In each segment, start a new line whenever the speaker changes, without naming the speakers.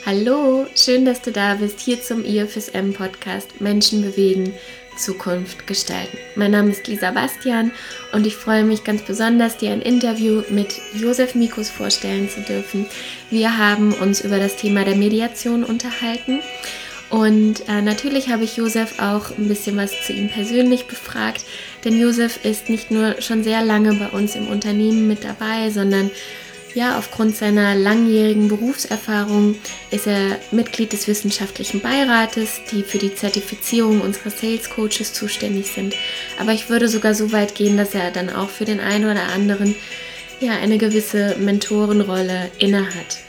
Hallo, schön, dass du da bist, hier zum IFSM-Podcast Menschen bewegen, Zukunft gestalten. Mein Name ist Lisa Bastian und ich freue mich ganz besonders, dir ein Interview mit Josef Mikus vorstellen zu dürfen. Wir haben uns über das Thema der Mediation unterhalten und natürlich habe ich Josef auch ein bisschen was zu ihm persönlich befragt, denn Josef ist nicht nur schon sehr lange bei uns im Unternehmen mit dabei, sondern aufgrund seiner langjährigen Berufserfahrung ist er Mitglied des wissenschaftlichen Beirates, die für die Zertifizierung unserer Sales Coaches zuständig sind. Aber ich würde sogar so weit gehen, dass er dann auch für den einen oder anderen eine gewisse Mentorenrolle innehat.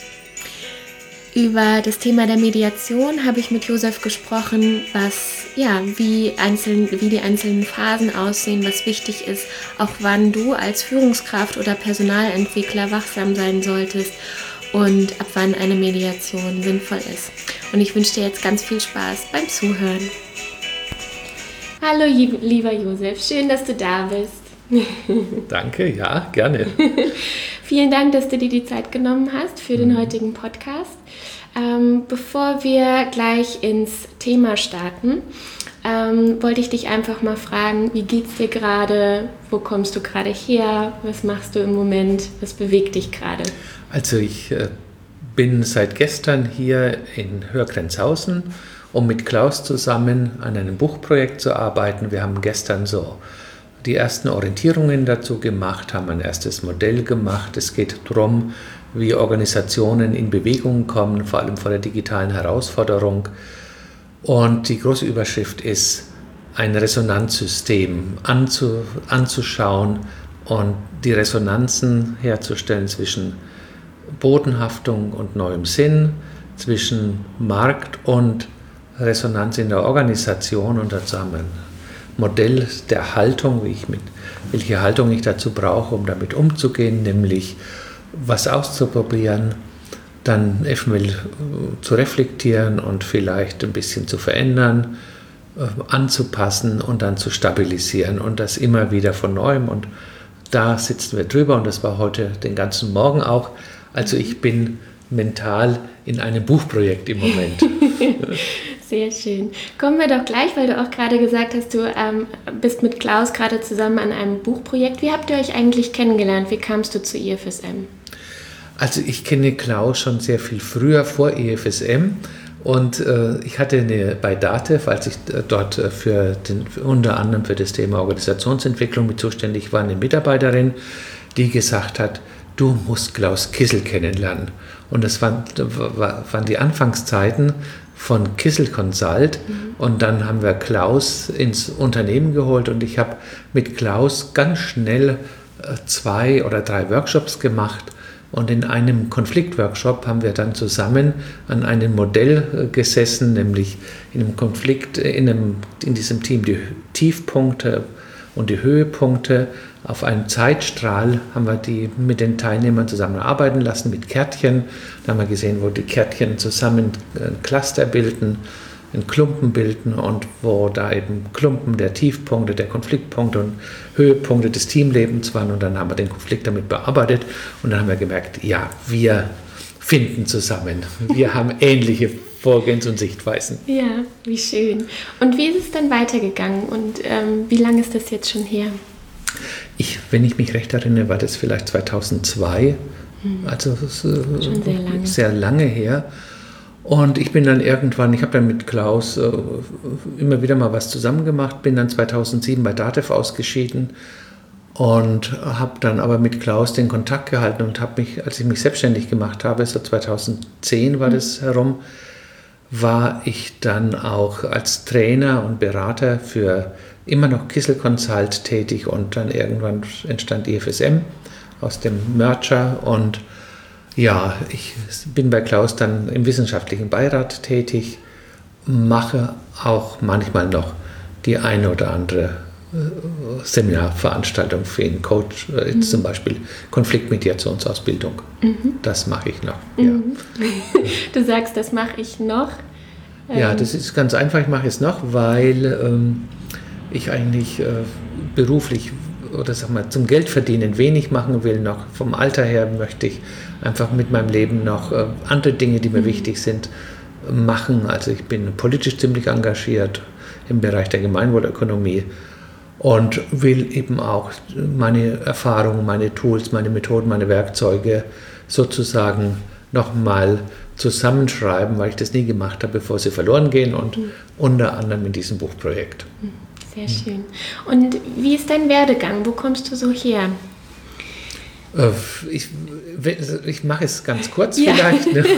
Über das Thema der Mediation habe ich mit Josef gesprochen, wie die einzelnen Phasen aussehen, was wichtig ist, auch wann du als Führungskraft oder Personalentwickler wachsam sein solltest und ab wann eine Mediation sinnvoll ist. Und ich wünsche dir jetzt ganz viel Spaß beim Zuhören. Hallo lieber Josef, schön, dass du da bist.
Danke, ja, gerne.
Vielen Dank, dass du dir die Zeit genommen hast für den heutigen Podcast. Bevor wir gleich ins Thema starten, wollte ich dich einfach mal fragen, wie geht's dir gerade? Wo kommst du gerade her? Was machst du im Moment? Was bewegt dich gerade?
Also ich bin seit gestern hier in Hörgrenzhausen, um mit Klaus zusammen an einem Buchprojekt zu arbeiten. Wir haben gestern so die ersten Orientierungen dazu gemacht, haben ein erstes Modell gemacht. Es geht darum, wie Organisationen in Bewegung kommen, vor allem vor der digitalen Herausforderung. Und die große Überschrift ist, ein Resonanzsystem anzuschauen und die Resonanzen herzustellen zwischen Bodenhaftung und neuem Sinn, zwischen Markt und Resonanz in der Organisation. Und dazu haben wir ein Modell der Haltung, welche Haltung ich dazu brauche, um damit umzugehen, nämlich was auszuprobieren, dann eventuell zu reflektieren und vielleicht ein bisschen zu verändern, anzupassen und dann zu stabilisieren und das immer wieder von neuem. Und da sitzen wir drüber und das war heute den ganzen Morgen auch. Also ich bin mental in einem Buchprojekt im Moment.
Sehr schön. Kommen wir doch gleich, weil du auch gerade gesagt hast, du bist mit Klaus gerade zusammen an einem Buchprojekt. Wie habt ihr euch eigentlich kennengelernt? Wie kamst du zu IFSM?
Also ich kenne Klaus schon sehr viel früher, vor IFSM. Und ich hatte bei DATEV, als ich dort unter anderem für das Thema Organisationsentwicklung mit zuständig war, eine Mitarbeiterin, die gesagt hat, du musst Klaus Kissel kennenlernen. Und das waren die Anfangszeiten von Kissel Consult. Und dann haben wir Klaus ins Unternehmen geholt und ich habe mit Klaus ganz schnell 2 oder 3 Workshops gemacht. Und in einem Konfliktworkshop haben wir dann zusammen an einem Modell gesessen, nämlich in einem Konflikt, in diesem Team die Tiefpunkte und die Höhepunkte auf einem Zeitstrahl haben wir die mit den Teilnehmern zusammenarbeiten lassen mit Kärtchen. Da haben wir gesehen, wo die Kärtchen zusammen ein Cluster bilden, einen Klumpen bilden und wo da eben Klumpen der Tiefpunkte, der Konfliktpunkte und Höhepunkte des Teamlebens waren. Und dann haben wir den Konflikt damit bearbeitet und dann haben wir gemerkt, ja, wir finden zusammen. Wir haben ähnliche Vorgehens- und Sichtweisen.
Ja, wie schön. Und wie ist es dann weitergegangen und wie lange ist das jetzt schon her?
Wenn ich mich recht erinnere, war das vielleicht 2002, also
schon
sehr lange her. Und ich bin dann irgendwann, ich habe dann mit Klaus immer wieder mal was zusammen gemacht, bin dann 2007 bei DATEV ausgeschieden und habe dann aber mit Klaus den Kontakt gehalten und habe mich, als ich mich selbstständig gemacht habe, so 2010 war das herum, war ich dann auch als Trainer und Berater für immer noch Kissel Consult tätig und dann irgendwann entstand IFSM aus dem Merger und ja, ich bin bei Klaus dann im wissenschaftlichen Beirat tätig, mache auch manchmal noch die eine oder andere Seminarveranstaltung für einen Coach, zum Beispiel Konfliktmediationsausbildung. Das mache ich noch. Ja.
Du sagst, das mache ich noch?
Ja, das ist ganz einfach, ich mache es noch, weil ich eigentlich beruflich oder sag mal, zum Geldverdienen wenig machen will, noch vom Alter her möchte ich einfach mit meinem Leben noch andere Dinge, die mir wichtig sind, machen. Also ich bin politisch ziemlich engagiert im Bereich der Gemeinwohlökonomie und will eben auch meine Erfahrungen, meine Tools, meine Methoden, meine Werkzeuge sozusagen nochmal zusammenschreiben, weil ich das nie gemacht habe, bevor sie verloren gehen, und unter anderem in diesem Buchprojekt.
Sehr schön. Und wie ist dein Werdegang? Wo kommst du so her?
Ich mache es ganz kurz vielleicht. Ne?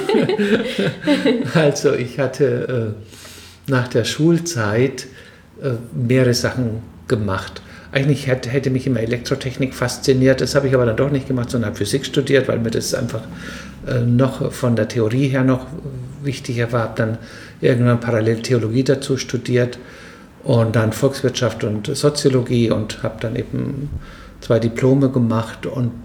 Also ich hatte nach der Schulzeit mehrere Sachen gemacht. Eigentlich hätte mich immer Elektrotechnik fasziniert, das habe ich aber dann doch nicht gemacht, sondern habe Physik studiert, weil mir das einfach noch von der Theorie her noch wichtiger war. Habe dann irgendwann parallel Theologie dazu studiert und dann Volkswirtschaft und Soziologie und habe dann eben 2 Diplome gemacht und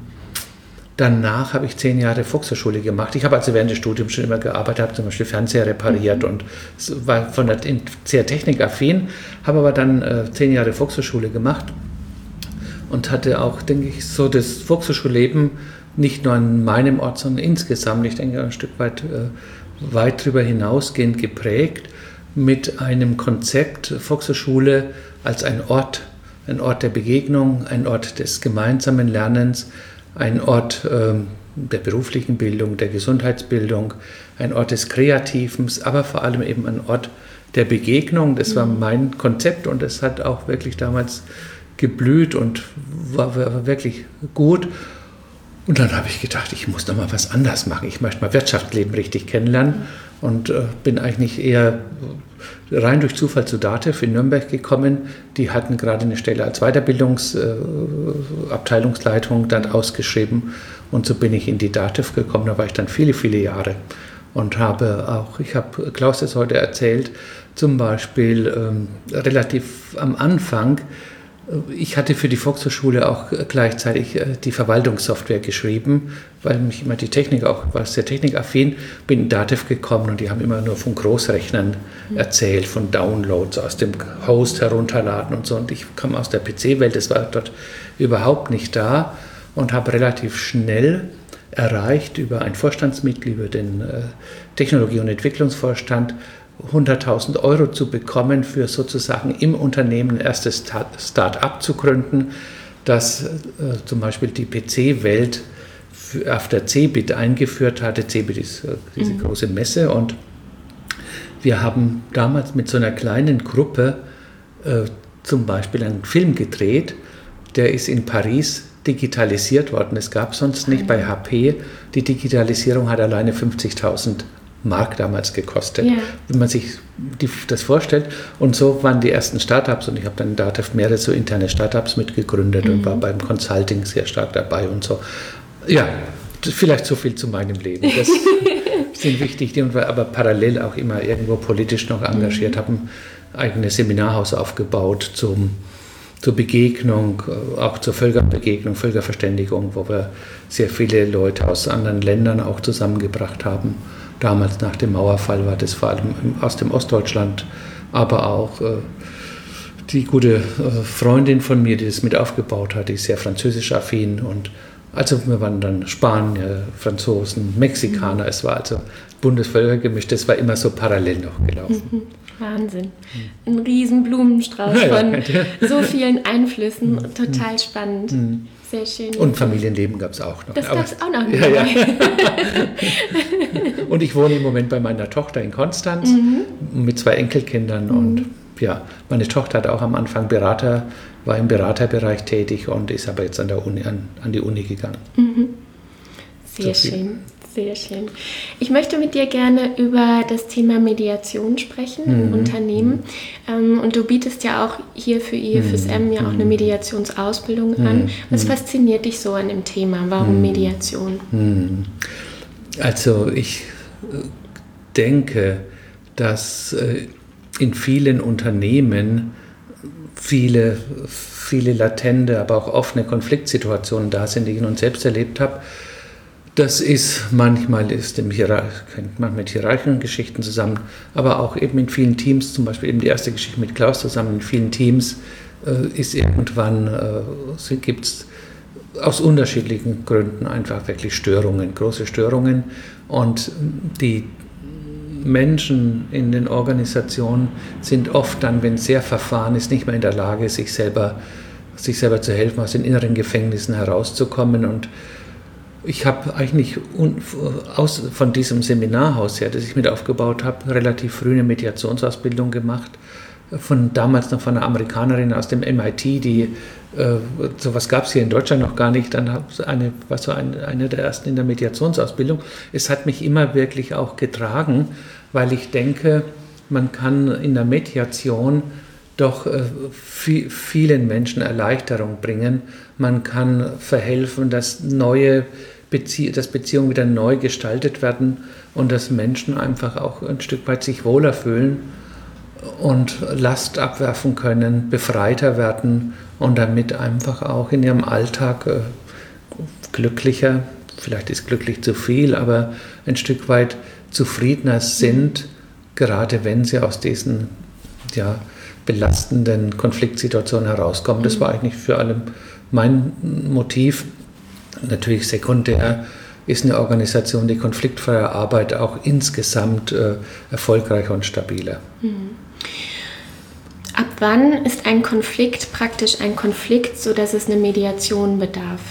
danach habe ich 10 Jahre Volkshochschule gemacht. Ich habe also während des Studiums schon immer gearbeitet, habe zum Beispiel Fernseher repariert und war sehr technikaffin, habe aber dann 10 Jahre Volkshochschule gemacht und hatte auch, denke ich, so das Volkshochschulleben nicht nur an meinem Ort, sondern insgesamt, ich denke, ein Stück weit darüber hinausgehend geprägt mit einem Konzept Volkshochschule als ein Ort der Begegnung, ein Ort des gemeinsamen Lernens, ein Ort der beruflichen Bildung, der Gesundheitsbildung, ein Ort des Kreativen, aber vor allem eben ein Ort der Begegnung. Das war mein Konzept und es hat auch wirklich damals geblüht und war wirklich gut. Und dann habe ich gedacht, ich muss noch mal was anderes machen. Ich möchte mal Wirtschaftsleben richtig kennenlernen und bin eigentlich eher rein durch Zufall zu DATEV in Nürnberg gekommen. Die hatten gerade eine Stelle als Weiterbildungsabteilungsleitung dann ausgeschrieben und so bin ich in die DATEV gekommen. Da war ich dann viele, viele Jahre und ich habe Klaus das heute erzählt, zum Beispiel relativ am Anfang, ich hatte für die Volkshochschule auch gleichzeitig die Verwaltungssoftware geschrieben, weil mich immer die Technik auch, war sehr technikaffin, bin in DATEV gekommen und die haben immer nur von Großrechnern erzählt, von Downloads aus dem Host herunterladen und so. Und ich kam aus der PC-Welt, das war dort überhaupt nicht da und habe relativ schnell erreicht über ein Vorstandsmitglied, über den Technologie- und Entwicklungsvorstand, 100.000 Euro zu bekommen, für sozusagen im Unternehmen ein erstes Start-up zu gründen, das zum Beispiel die PC-Welt auf der CeBIT eingeführt hatte. CeBIT ist diese große Messe und wir haben damals mit so einer kleinen Gruppe zum Beispiel einen Film gedreht, der ist in Paris digitalisiert worden. Es gab sonst nicht bei HP, die Digitalisierung hat alleine 50.000 Mark damals gekostet, wenn man sich das vorstellt. Und so waren die ersten Startups und ich habe dann in DATEV mehrere so interne Startups mitgegründet und war beim Consulting sehr stark dabei und so. Ja, vielleicht so viel zu meinem Leben. Das sind wichtig, aber parallel auch immer irgendwo politisch noch engagiert, habe ein eigenes Seminarhaus aufgebaut zur Begegnung, auch zur Völkerbegegnung, Völkerverständigung, wo wir sehr viele Leute aus anderen Ländern auch zusammengebracht haben. Damals nach dem Mauerfall war das vor allem aus dem Ostdeutschland, aber auch die gute Freundin von mir, die das mit aufgebaut hat, die ist sehr französisch affin und also wir waren dann Spanier, Franzosen, Mexikaner, es war also Bundesvölkergemisch, das war immer so parallel noch gelaufen.
Wahnsinn. Ein riesen Blumenstrauß von so vielen Einflüssen, total spannend. Sehr schön.
Und Familienleben gab es auch noch.
Das gab es auch noch.
Ja. Und ich wohne im Moment bei meiner Tochter in Konstanz mit 2 Enkelkindern und ja, meine Tochter hat auch am Anfang war im Beraterbereich tätig und ist aber jetzt an die Uni gegangen.
Sehr schön. Sehr schön. Ich möchte mit dir gerne über das Thema Mediation sprechen im Unternehmen. Und du bietest ja auch hier für IFSM ja auch eine Mediationsausbildung an. Was fasziniert dich so an dem Thema? Warum Mediation?
Also ich denke, dass in vielen Unternehmen viele latente, aber auch offene Konfliktsituationen da sind, die ich nun selbst erlebt habe. Das ist manchmal mit hierarchischen Geschichten zusammen, aber auch eben in vielen Teams, zum Beispiel eben die erste Geschichte mit Klaus zusammen, in vielen Teams ist irgendwann, gibt es aus unterschiedlichen Gründen einfach wirklich Störungen, große Störungen. Und die Menschen in den Organisationen sind oft dann, wenn es sehr verfahren ist, nicht mehr in der Lage, sich selber zu helfen, aus den inneren Gefängnissen herauszukommen. Und ich habe eigentlich von diesem Seminarhaus her, das ich mit aufgebaut habe, relativ früh eine Mediationsausbildung gemacht. Damals noch von einer Amerikanerin aus dem MIT, die sowas gab es hier in Deutschland noch gar nicht. Dann war so eine der ersten in der Mediationsausbildung. Es hat mich immer wirklich auch getragen, weil ich denke, man kann in der Mediation doch vielen Menschen Erleichterung bringen. Man kann verhelfen, dass Beziehungen wieder neu gestaltet werden und dass Menschen einfach auch ein Stück weit sich wohler fühlen und Last abwerfen können, befreiter werden und damit einfach auch in ihrem Alltag glücklicher, vielleicht ist glücklich zu viel, aber ein Stück weit zufriedener sind, gerade wenn sie aus diesen belastenden Konfliktsituationen herauskommen. Das war eigentlich für alle mein Motiv. Natürlich sekundär ist eine Organisation, die konfliktfreie Arbeit auch insgesamt erfolgreicher und stabiler.
Ab wann ist ein Konflikt praktisch ein Konflikt, sodass es eine Mediation bedarf?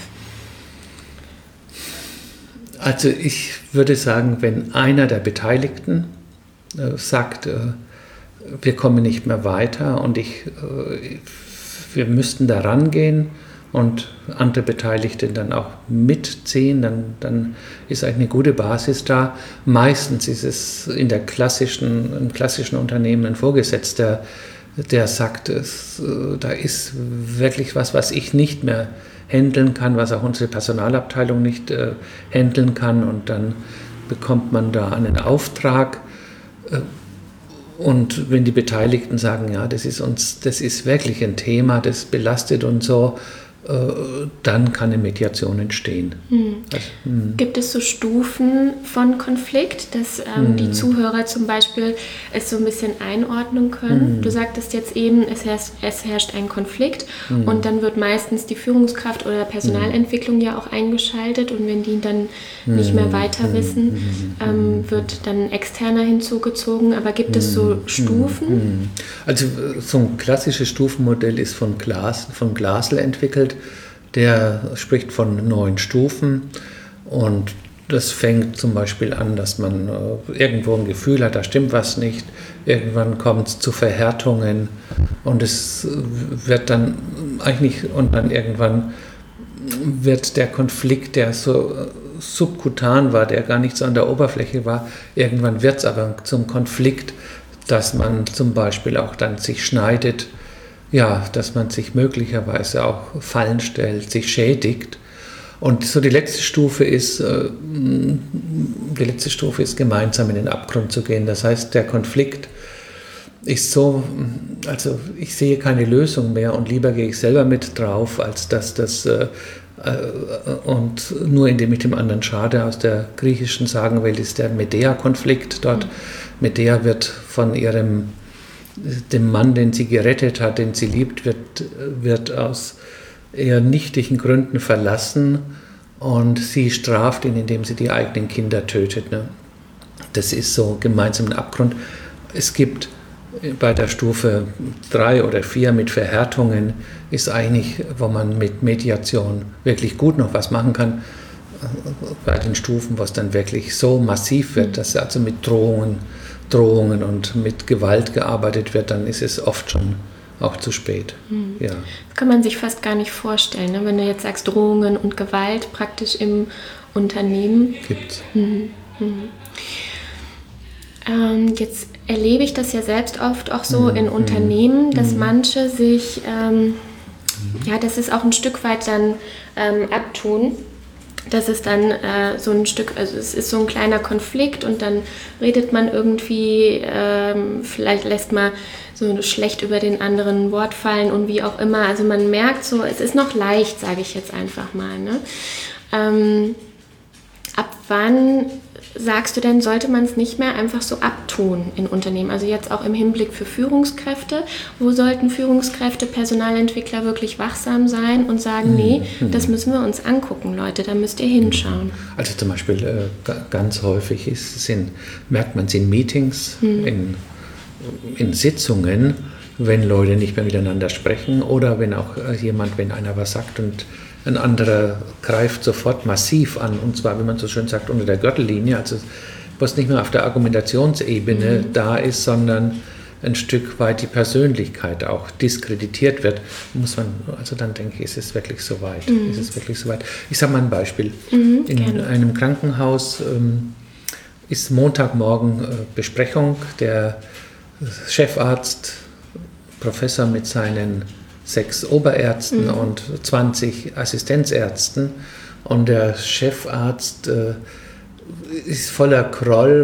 Also ich würde sagen, wenn einer der Beteiligten sagt, wir kommen nicht mehr weiter und wir müssten da rangehen und andere Beteiligte dann auch mitziehen, dann ist eigentlich eine gute Basis da. Meistens ist es im klassischen Unternehmen ein Vorgesetzter, der sagt, da ist wirklich was ich nicht mehr handeln kann, was auch unsere Personalabteilung nicht handeln kann, und dann bekommt man da einen Auftrag. Und wenn die Beteiligten sagen, ja, das ist wirklich ein Thema, das belastet uns so, dann kann eine Mediation entstehen.
Gibt es so Stufen von Konflikt, dass die Zuhörer zum Beispiel es so ein bisschen einordnen können? Du sagtest jetzt eben, es herrscht ein Konflikt und dann wird meistens die Führungskraft oder Personalentwicklung ja auch eingeschaltet, und wenn die dann nicht mehr weiter wissen, wird dann Externer hinzugezogen. Aber gibt es so Stufen?
Also so ein klassisches Stufenmodell ist von Glasl entwickelt. Der spricht von 9 Stufen, und das fängt zum Beispiel an, dass man irgendwo ein Gefühl hat, da stimmt was nicht. Irgendwann kommt es zu Verhärtungen und es wird dann irgendwann wird der Konflikt, der so subkutan war, der gar nicht so an der Oberfläche war, irgendwann wird es aber zum Konflikt, dass man zum Beispiel auch dann sich schneidet, ja, dass man sich möglicherweise auch Fallen stellt, sich schädigt. Und so die letzte Stufe ist gemeinsam in den Abgrund zu gehen. Das heißt, der Konflikt ist so, also ich sehe keine Lösung mehr und lieber gehe ich selber mit drauf, als dass und nur indem ich dem anderen schade. Aus der griechischen Sagenwelt ist der Medea-Konflikt dort. Medea wird von dem Mann, den sie gerettet hat, den sie liebt, wird aus eher nichtigen Gründen verlassen, und sie straft ihn, indem sie die eigenen Kinder tötet. Ne? Das ist so gemeinsam ein Abgrund. Es gibt bei der Stufe 3 oder 4 mit Verhärtungen, ist eigentlich, wo man mit Mediation wirklich gut noch was machen kann. Bei den Stufen, wo es dann wirklich so massiv wird, dass also mit Drohungen und mit Gewalt gearbeitet wird, dann ist es oft schon auch zu spät. Ja.
Das kann man sich fast gar nicht vorstellen, ne? Wenn du jetzt sagst, Drohungen und Gewalt praktisch im Unternehmen.
Gibt's.
Jetzt erlebe ich das ja selbst oft auch so in Unternehmen, dass manche sich, dass es auch ein Stück weit dann abtun. Das ist dann so ein Stück, also es ist so ein kleiner Konflikt, und dann redet man irgendwie, vielleicht lässt man so schlecht über den anderen Wort fallen und wie auch immer. Also man merkt so, es ist noch leicht, sage ich jetzt einfach mal. Ne? ab wann sagst du denn, sollte man es nicht mehr einfach so abtun in Unternehmen? Also jetzt auch im Hinblick für Führungskräfte. Wo sollten Führungskräfte, Personalentwickler wirklich wachsam sein und sagen, nee, das müssen wir uns angucken, Leute, da müsst ihr hinschauen?
Also zum Beispiel ganz häufig merkt man es in Meetings, in Sitzungen, wenn Leute nicht mehr miteinander sprechen oder wenn einer was sagt und ein anderer greift sofort massiv an, und zwar, wie man so schön sagt, unter der Gürtellinie, also was nicht mehr auf der Argumentationsebene da ist, sondern ein Stück weit die Persönlichkeit auch diskreditiert wird, dann denke ich, ist es wirklich so weit. Ich sage mal ein Beispiel. In einem Krankenhaus ist Montagmorgen Besprechung, der Chefarzt, Professor mit seinen 6 Oberärzten und 20 Assistenzärzten, und der Chefarzt ist voller Groll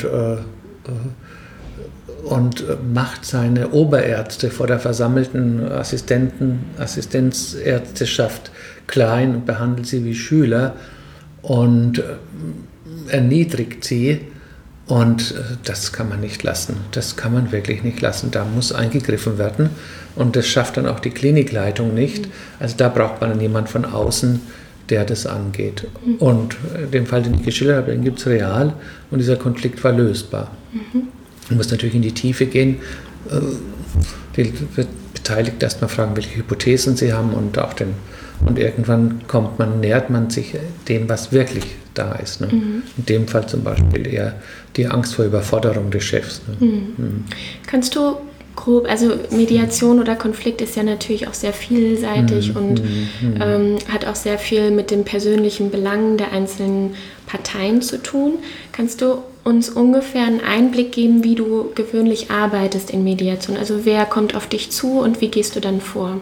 und macht seine Oberärzte vor der versammelten Assistenzärzteschaft klein und behandelt sie wie Schüler und erniedrigt sie. Und das kann man nicht lassen. Das kann man wirklich nicht lassen. Da muss eingegriffen werden. Und das schafft dann auch die Klinikleitung nicht. Also da braucht man dann jemand von außen, der das angeht. Und den Fall, den ich geschildert habe, den gibt es real. Und dieser Konflikt war lösbar. Man muss natürlich in die Tiefe gehen. Die Beteiligten erstmal fragen, welche Hypothesen sie haben, und irgendwann nähert man sich dem, was wirklich da ist. Ne? In dem Fall zum Beispiel eher die Angst vor Überforderung des Chefs. Ne?
Kannst du grob, also Mediation oder Konflikt ist ja natürlich auch sehr vielseitig und hat auch sehr viel mit den persönlichen Belangen der einzelnen Parteien zu tun. Kannst du uns ungefähr einen Einblick geben, wie du gewöhnlich arbeitest in Mediation? Also wer kommt auf dich zu und wie gehst du dann vor?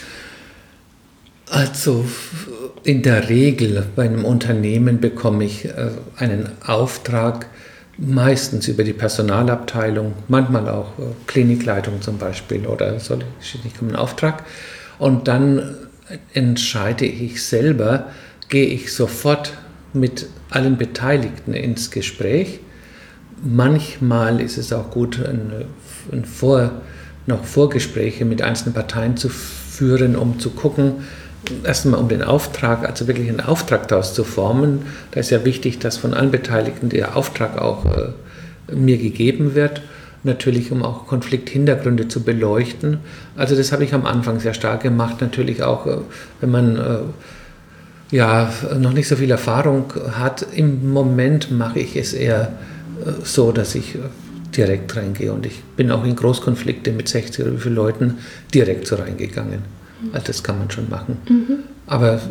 Also in der Regel bei einem Unternehmen bekomme ich einen Auftrag, meistens über die Personalabteilung, manchmal auch Klinikleitung zum Beispiel, oder ich komme einen Auftrag, und dann entscheide ich selber, gehe ich sofort mit allen Beteiligten ins Gespräch. Manchmal ist es auch gut, noch Vorgespräche mit einzelnen Parteien zu führen, um zu gucken, erstmal um den Auftrag, also wirklich einen Auftrag daraus zu formen. Da ist ja wichtig, dass von allen Beteiligten der Auftrag auch mir gegeben wird. Natürlich, um auch Konflikthintergründe zu beleuchten. Also das habe ich am Anfang sehr stark gemacht. Natürlich auch, wenn man noch nicht so viel Erfahrung hat. Im Moment mache ich es eher so, dass ich direkt reingehe. Und ich bin auch in Großkonflikte mit 60 oder wie vielen Leuten direkt so reingegangen. Also das kann man schon machen. Aber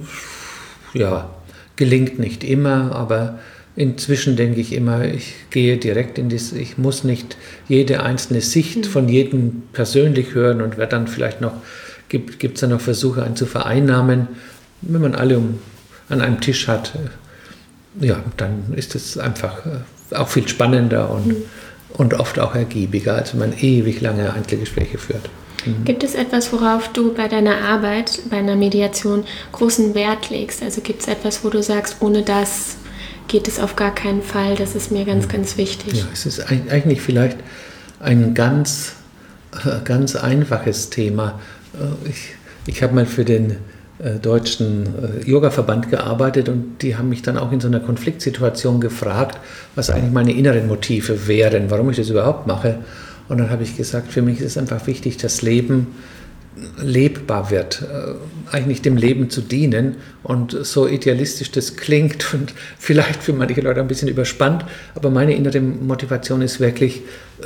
gelingt nicht immer, aber inzwischen denke ich immer, ich gehe direkt ich muss nicht jede einzelne Sicht von jedem persönlich hören, und wer dann vielleicht noch, gibt es dann noch Versuche, einen zu vereinnahmen. Wenn man alle an einem Tisch hat, dann ist es einfach auch viel spannender und oft auch ergiebiger, als wenn man ewig lange Einzelgespräche führt.
Gibt es etwas, worauf du bei deiner Arbeit, bei einer Mediation großen Wert legst? Also gibt es etwas, wo du sagst, ohne das geht es auf gar keinen Fall, das ist mir ganz, ganz wichtig?
Ja, es ist eigentlich vielleicht ein ganz einfaches Thema. Ich habe mal für den Deutschen Yoga-Verband gearbeitet, und die haben mich dann auch in so einer Konfliktsituation gefragt, was eigentlich meine inneren Motive wären, warum ich das überhaupt mache. Und dann habe ich gesagt, für mich ist es einfach wichtig, dass Leben lebbar wird, eigentlich dem Leben zu dienen. Und so idealistisch das klingt und vielleicht für manche Leute ein bisschen überspannt, aber meine innere Motivation ist wirklich,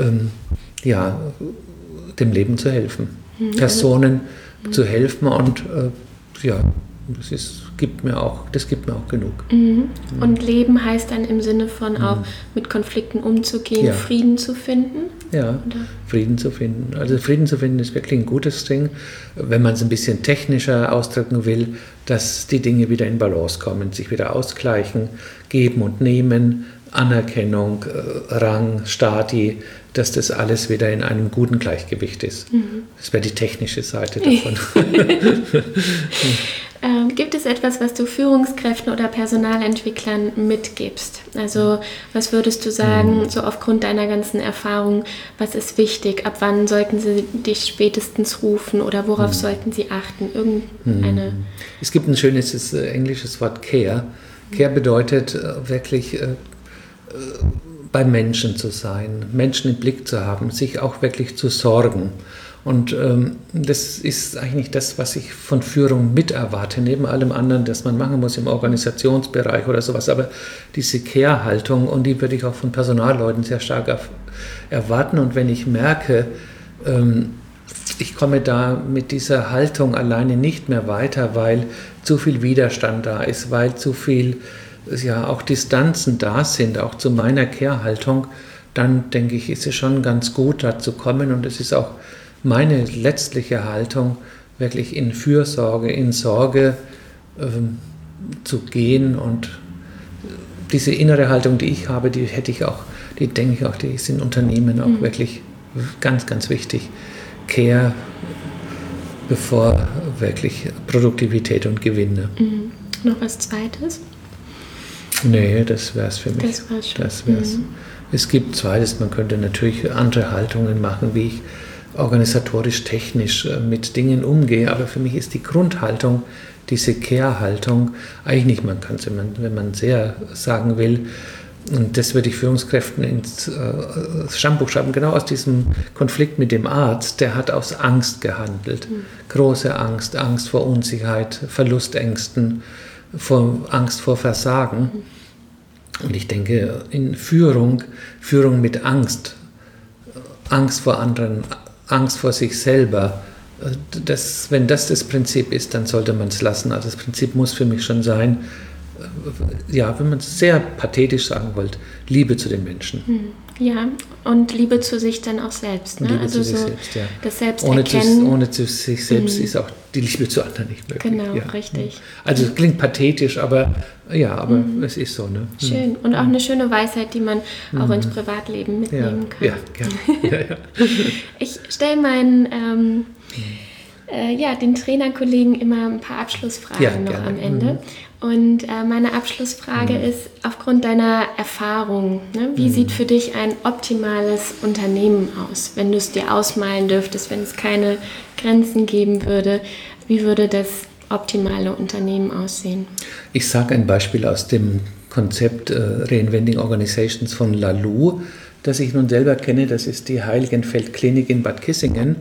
dem Leben zu helfen, Personen zu helfen, und das gibt mir auch genug.
Und Leben heißt dann im Sinne von auch mit Konflikten umzugehen, Frieden zu finden?
Ja, oder? Frieden zu finden. Also Frieden zu finden ist wirklich ein gutes Ding, wenn man es ein bisschen technischer ausdrücken will, dass die Dinge wieder in Balance kommen, sich wieder ausgleichen, geben und nehmen, Anerkennung, Rang, Stati, dass das alles wieder in einem guten Gleichgewicht ist. Das wäre die technische Seite davon.
Gibt es etwas, was du Führungskräften oder Personalentwicklern mitgibst? Also was würdest du sagen, so aufgrund deiner ganzen Erfahrung, was ist wichtig? Ab wann sollten sie dich spätestens rufen oder worauf sollten sie achten? Irgendeine...
Es gibt ein schönes englisches Wort Care. Care bedeutet wirklich beim Menschen zu sein, Menschen im Blick zu haben, sich auch wirklich zu sorgen. Und das ist eigentlich das, was ich von Führung mit erwarte, neben allem anderen, das man machen muss im Organisationsbereich oder sowas. Aber diese Care-Haltung, und die würde ich auch von Personalleuten sehr stark erwarten. Und wenn ich merke, ich komme da mit dieser Haltung alleine nicht mehr weiter, weil zu viel Widerstand da ist, weil zu viel, ja, auch Distanzen da sind, auch zu meiner Care-Haltung, dann denke ich, ist es schon ganz gut, da zu kommen. Und es ist auch meine letztliche Haltung, wirklich in Fürsorge, in Sorge zu gehen. Und diese innere Haltung, die ich habe, die denke ich auch, die ist in Unternehmen auch wirklich ganz, ganz wichtig. Care bevor wirklich Produktivität und Gewinne.
Noch was Zweites?
Nee, das wäre es für mich.
Das war's schon.
Das wär's. Es gibt Zweites, man könnte natürlich andere Haltungen machen, wie ich organisatorisch, technisch mit Dingen umgehe, aber für mich ist die Grundhaltung, diese Care-Haltung, eigentlich nicht, man kann es, wenn man sehr sagen will, und das würde ich Führungskräften ins Stammbuch schreiben, genau aus diesem Konflikt mit dem Arzt, der hat aus Angst gehandelt. Große Angst, Angst vor Unsicherheit, Verlustängsten, Angst vor Versagen. Und ich denke, in Führung mit Angst, Angst vor anderen, Angst vor sich selber, wenn das Prinzip ist, dann sollte man es lassen. Also das Prinzip muss für mich schon sein, ja, wenn man es sehr pathetisch sagen wollte, Liebe zu den Menschen.
Ja, und Liebe zu sich dann auch selbst. Ne?
Liebe
also
zu sich
so
selbst, ja.
Das Selbsterkennen.
Ohne sich selbst ist auch die Liebe zu anderen nicht möglich.
Genau,
ja.
richtig.
Also es klingt pathetisch, aber es ist so. Ne?
Schön. Und auch eine schöne Weisheit, die man auch ins Privatleben mitnehmen kann.
Ja, gerne. Ja.
Ich stelle meinen den Trainerkollegen immer ein paar Abschlussfragen noch am Ende. Und meine Abschlussfrage ist, aufgrund deiner Erfahrung, ne, wie sieht für dich ein optimales Unternehmen aus? Wenn du es dir ausmalen dürftest, wenn es keine Grenzen geben würde, wie würde das optimale Unternehmen aussehen?
Ich sage ein Beispiel aus dem Konzept Reinventing Organizations von Laloux, das ich nun selber kenne. Das ist die Heiligenfeld-Klinik in Bad Kissingen.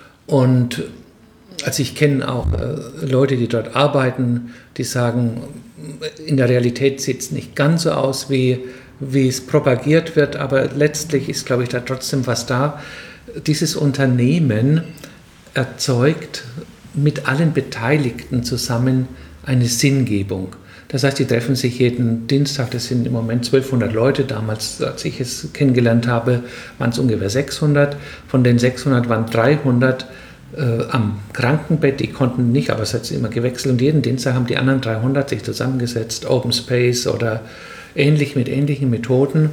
Und also ich kenne auch Leute, die dort arbeiten, die sagen, in der Realität sieht es nicht ganz so aus, wie es propagiert wird, aber letztlich ist, glaube ich, da trotzdem was da. Dieses Unternehmen erzeugt mit allen Beteiligten zusammen eine Sinngebung. Das heißt, die treffen sich jeden Dienstag, das sind im Moment 1200 Leute. Damals, als ich es kennengelernt habe, waren es ungefähr 600. Von den 600 waren 300 am Krankenbett, die konnten nicht, aber es hat immer gewechselt. Und jeden Dienstag haben die anderen 300 sich zusammengesetzt, Open Space oder mit ähnlichen Methoden.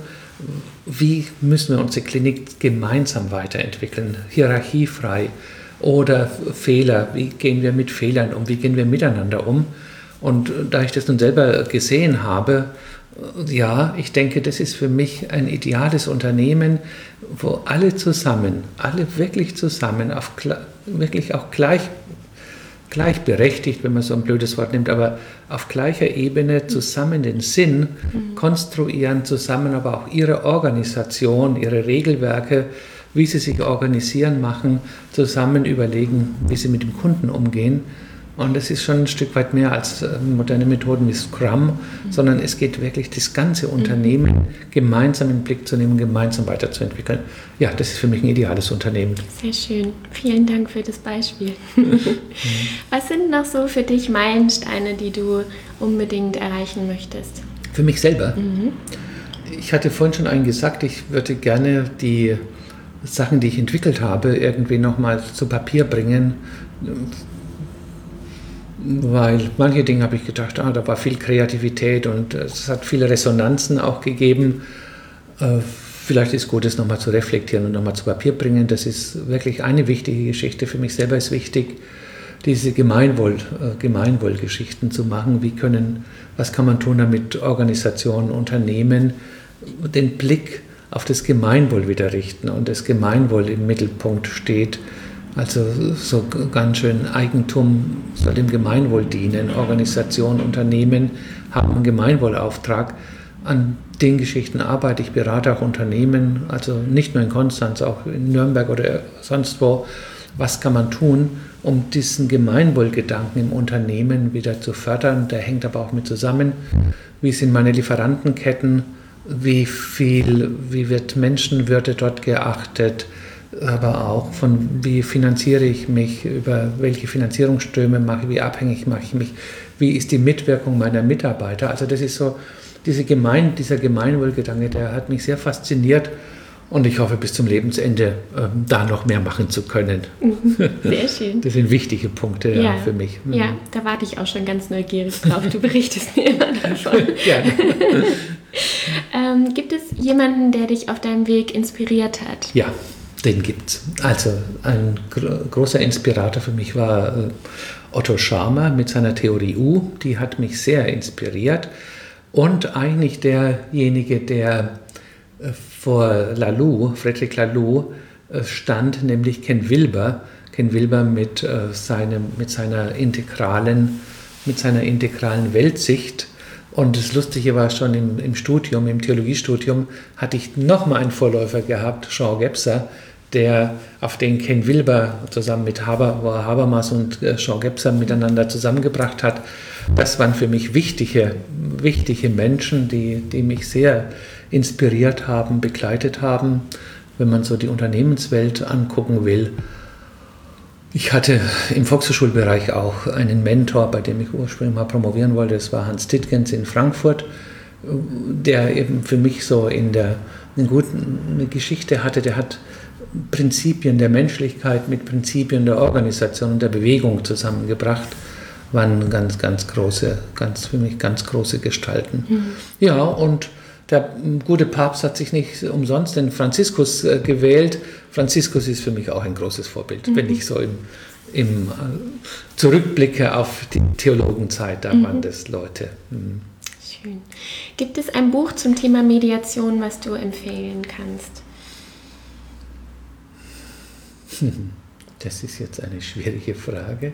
Wie müssen wir unsere Klinik gemeinsam weiterentwickeln, hierarchiefrei oder Fehler, wie gehen wir mit Fehlern um, wie gehen wir miteinander um? Und da ich das nun selber gesehen habe, ja, ich denke, das ist für mich ein ideales Unternehmen, wo alle wirklich zusammen, wirklich auch gleichberechtigt, wenn man so ein blödes Wort nimmt, aber auf gleicher Ebene zusammen den Sinn konstruieren, zusammen aber auch ihre Organisation, ihre Regelwerke, wie sie sich organisieren, machen, zusammen überlegen, wie sie mit dem Kunden umgehen. Und es ist schon ein Stück weit mehr als moderne Methoden wie Scrum, sondern es geht wirklich, das ganze Unternehmen gemeinsam in den Blick zu nehmen, gemeinsam weiterzuentwickeln. Ja, das ist für mich ein ideales Unternehmen.
Sehr schön. Vielen Dank für das Beispiel. Was sind noch so für dich Meilensteine, die du unbedingt erreichen möchtest?
Für mich selber? Ich hatte vorhin schon einen gesagt, ich würde gerne die Sachen, die ich entwickelt habe, irgendwie nochmal zu Papier bringen. Weil manche Dinge habe ich gedacht, da war viel Kreativität und es hat viele Resonanzen auch gegeben. Vielleicht ist es gut, das nochmal zu reflektieren und nochmal zu Papier bringen. Das ist wirklich eine wichtige Geschichte. Für mich selber ist wichtig, diese Gemeinwohlgeschichten zu machen. Was kann man tun, damit Organisationen, Unternehmen den Blick auf das Gemeinwohl wieder richten und das Gemeinwohl im Mittelpunkt steht. Also so ganz schön Eigentum soll dem Gemeinwohl dienen. Organisationen, Unternehmen haben einen Gemeinwohlauftrag. An den Geschichten arbeite ich, berate auch Unternehmen, also nicht nur in Konstanz, auch in Nürnberg oder sonst wo. Was kann man tun, um diesen Gemeinwohlgedanken im Unternehmen wieder zu fördern? Der hängt aber auch mit zusammen. Wie sind meine Lieferantenketten? Wie wird Menschenwürde dort geachtet? Aber auch wie finanziere ich mich, über welche Finanzierungsströme mache ich, wie abhängig mache ich mich, wie ist die Mitwirkung meiner Mitarbeiter? Also das ist so, dieser Gemeinwohlgedanke, der hat mich sehr fasziniert und ich hoffe bis zum Lebensende da noch mehr machen zu können.
Sehr schön.
Das sind wichtige Punkte für mich.
Ja, da warte ich auch schon ganz neugierig drauf. Du berichtest mir immer davon.
Gerne.
Gibt es jemanden, der dich auf deinem Weg inspiriert hat?
Ja, den gibt's. Also ein großer Inspirator für mich war Otto Scharmer mit seiner Theorie U. Die hat mich sehr inspiriert. Und eigentlich derjenige, der vor Friedrich Laloux stand, nämlich Ken Wilber. Ken Wilber mit seiner integralen Weltsicht. Und das Lustige war, schon im Studium, im Theologiestudium, hatte ich nochmal einen Vorläufer gehabt, Jean Gebser, auf den Ken Wilber zusammen mit Habermas und Jean Gebser miteinander zusammengebracht hat. Das waren für mich wichtige Menschen, die mich sehr inspiriert haben, begleitet haben, wenn man so die Unternehmenswelt angucken will. Ich hatte im Volkshochschulbereich auch einen Mentor, bei dem ich ursprünglich mal promovieren wollte. Das war Hans Titgens in Frankfurt, der eben für mich so eine Geschichte hatte. Der hat Prinzipien der Menschlichkeit mit Prinzipien der Organisation und der Bewegung zusammengebracht. Waren für mich ganz große Gestalten. Mhm. Ja, und der gute Papst hat sich nicht umsonst den Franziskus gewählt. Franziskus ist für mich auch ein großes Vorbild, wenn ich so im zurückblicke auf die Theologenzeit, da waren das Leute.
Schön. Gibt es ein Buch zum Thema Mediation, was du empfehlen kannst?
Das ist jetzt eine schwierige Frage.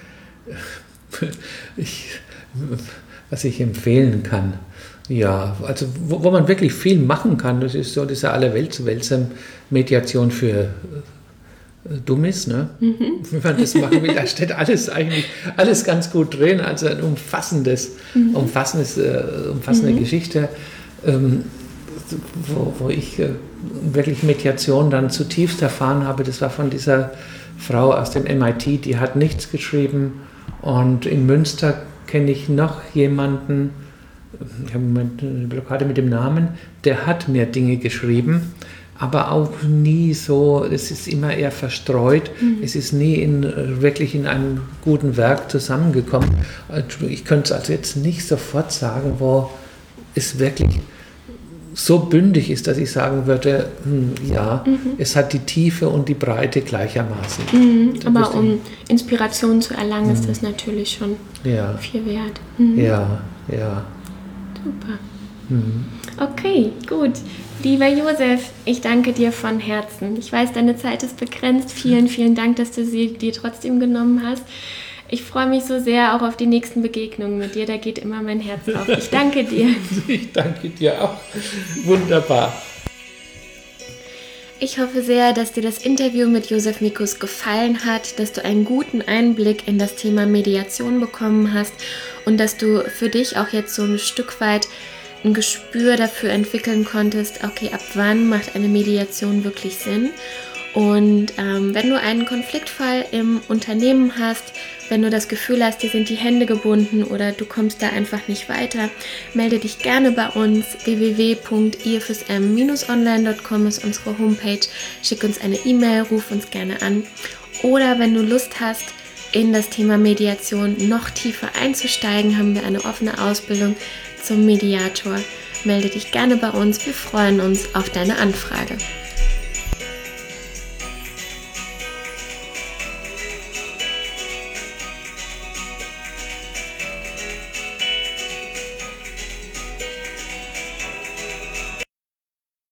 Was ich empfehlen kann. Ja, also wo man wirklich viel machen kann, das ist so diese Allerweltswälzer-Mediation für Dummies, ne? Wenn man das machen will, da steht alles ganz gut drin, also ein umfassende Geschichte, wo ich wirklich Mediation dann zutiefst erfahren habe. Das war von dieser Frau aus dem MIT, die hat nichts geschrieben, und in Münster kenne ich noch jemanden, ich habe eine Blockade mit dem Namen, der hat mir Dinge geschrieben, aber auch nie so, es ist immer eher verstreut, es ist nie wirklich in einem guten Werk zusammengekommen. Ich könnte es also jetzt nicht sofort sagen, wo es wirklich so bündig ist, dass ich sagen würde, es hat die Tiefe und die Breite gleichermaßen.
Aber um Inspiration zu erlangen, ist das natürlich schon viel wert.
Ja.
Super. Okay, gut. Lieber Josef, ich danke dir von Herzen. Ich weiß, deine Zeit ist begrenzt. Vielen, vielen Dank, dass du sie dir trotzdem genommen hast. Ich freue mich so sehr auch auf die nächsten Begegnungen mit dir. Da geht immer mein Herz auf. Ich danke dir.
Ich danke dir auch. Wunderbar.
Ich hoffe sehr, dass dir das Interview mit Josef Mikus gefallen hat, dass du einen guten Einblick in das Thema Mediation bekommen hast und dass du für dich auch jetzt so ein Stück weit ein Gespür dafür entwickeln konntest, okay, ab wann macht eine Mediation wirklich Sinn? Und wenn du einen Konfliktfall im Unternehmen hast, wenn du das Gefühl hast, dir sind die Hände gebunden oder du kommst da einfach nicht weiter, melde dich gerne bei uns. www.ifsm-online.com ist unsere Homepage. Schick uns eine E-Mail, ruf uns gerne an. Oder wenn du Lust hast, in das Thema Mediation noch tiefer einzusteigen, haben wir eine offene Ausbildung zum Mediator. Melde dich gerne bei uns. Wir freuen uns auf deine Anfrage.